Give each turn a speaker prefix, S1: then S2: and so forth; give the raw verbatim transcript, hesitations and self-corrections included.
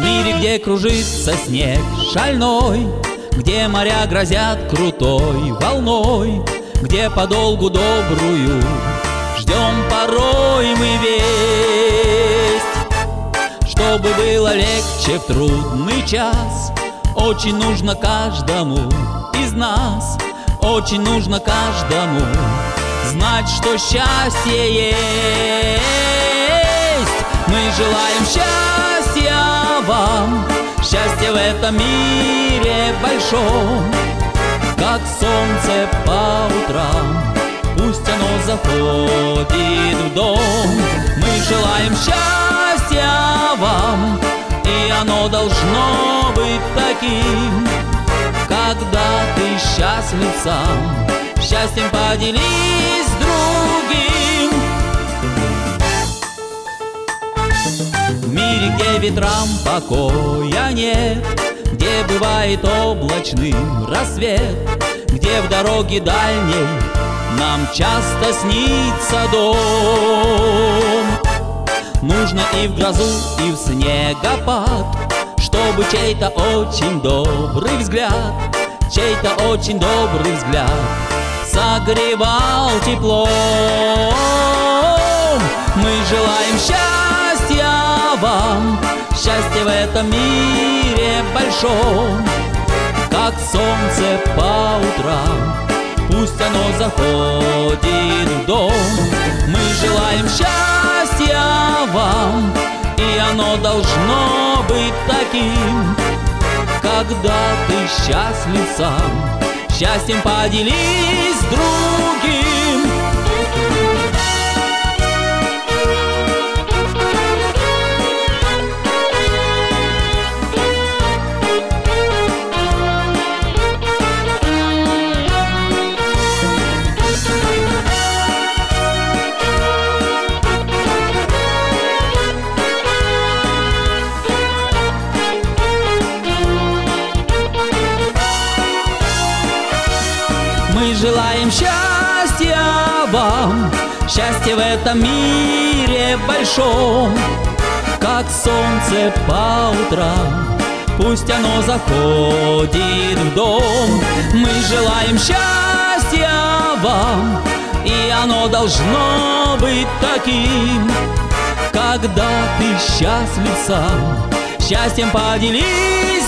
S1: мире, где кружится снег шальной, где моря грозят крутой волной, где подолгу добрую ждем порой мы весть. Чтобы было легче в трудный час, очень нужно каждому из нас, очень нужно каждому знать, что счастье есть. Мы желаем счастья вам, счастья в этом мире большом, как солнце по утрам, пусть оно заходит в дом. Мы желаем счастья вам, и оно должно быть таким, когда ты счастлив сам, счастьем поделись с другим. В мире, где ветрам покоя нет, где бывает облачным рассвет, где в дороге дальней нам часто снится дом. Нужно и в грозу, и в снегопад, чтобы чей-то очень добрый взгляд, чей-то очень добрый взгляд согревал теплом. Мы желаем счастья вам, счастья в этом мире большом, как солнце по утрам, пусть оно заходит в дом. Мы желаем счастья вам, и оно должно быть таким, когда ты счастлив сам, счастьем поделись с другим. Мы желаем счастья вам, счастья в этом мире большом, как солнце по утрам, пусть оно заходит в дом. Мы желаем счастья вам, и оно должно быть таким, когда ты счастлив сам, счастьем поделись